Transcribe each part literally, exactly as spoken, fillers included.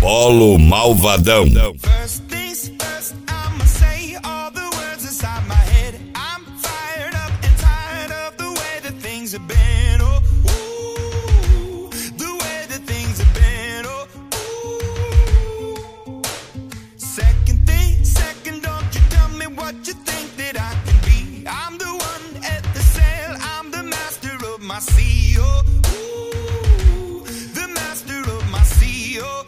Polo Malvadão. First things first, I'ma say all the words inside my head. I'm fired up and tired of the way that things have been. Oh, ooh, the way that things have been. Oh, ooh. Second thing, second, don't you tell me what you think that I can be. I'm the one at the sail, I'm the master of my sea. Oh, ooh, the master of my sea. Oh,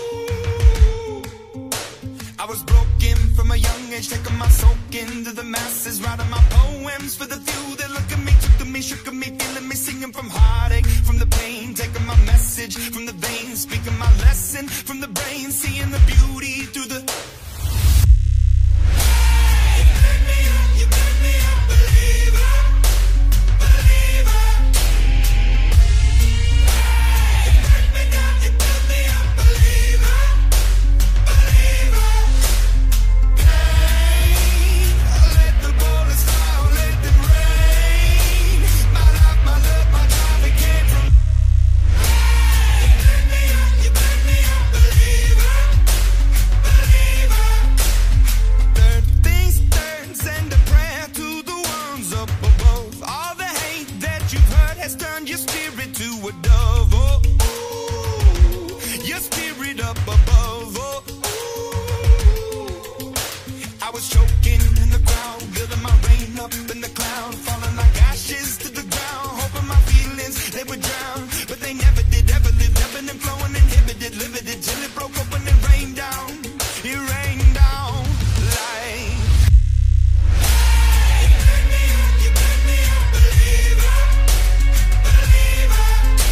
I was broken from a young age, taking my soak into the masses, writing my poems for the few that look at me, took to me, shook at me, feeling me, singing from heartache, from the pain, taking my message from the veins, speaking my lesson from the brain, seeing the beauty through the. Hey, you burn me up, you burn me up, believer, believer. Hey, you burn me down, you build me up, believer, believer. Let the bullets fly, let them rain. My life, my love, my drive, it came from. Hey, you burn me up, you burn me up, believer, believer. Third things third, send a prayer to the ones up above. All the hate that you've heard has turned your spirit to a dove. Oh, ooh, your spirit up above. Oh, ooh. I was choking in the crowd, building my rain up in the cloud, falling like ashes to the ground, hoping my feelings they would drown, but they never did. Ever lived, ebbing and flowing, inhibited, limited, till it broke open and rained down. It rained down like. Hey, you burn me up, you burn me up, believer, believer.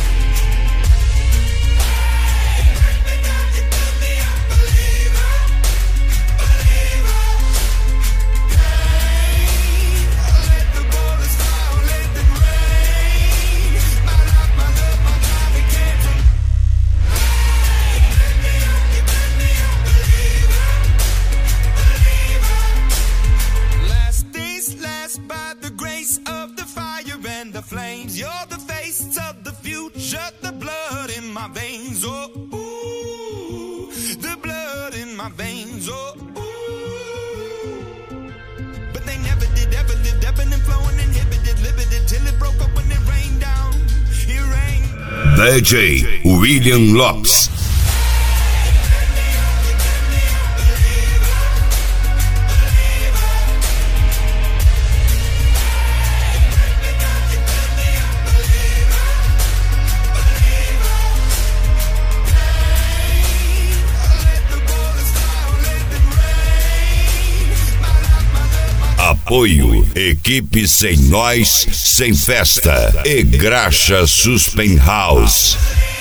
Hey, you burn me down, you build me up, believer, believer. Let the bullets fly, let them rain. My life, my love, my drive, it came from. Hey, you burn me up, you burn me up, believer, believer. Last days last by the grace of the fire and the flames. You're the face of the future, the blood in my veins. Oh, ooh, the blood in my veins. Oh, ooh. But they never did, ever lived, ebbing and flowing, inhibited, limited, till it broke up when it rained down. It rained. D J William Lopes. Apoio, equipe sem nós, sem festa. E Graxa Suspen House.